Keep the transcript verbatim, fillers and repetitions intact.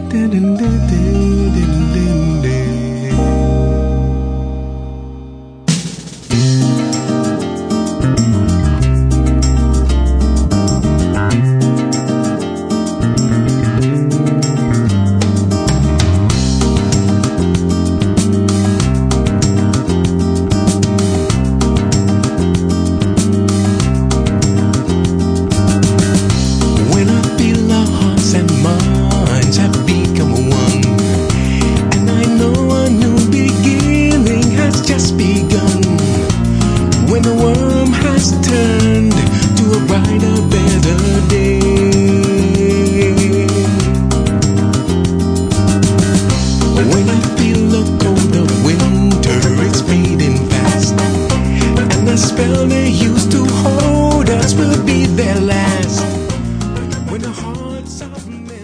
Spell they used to hold us will be their last. When the hearts of men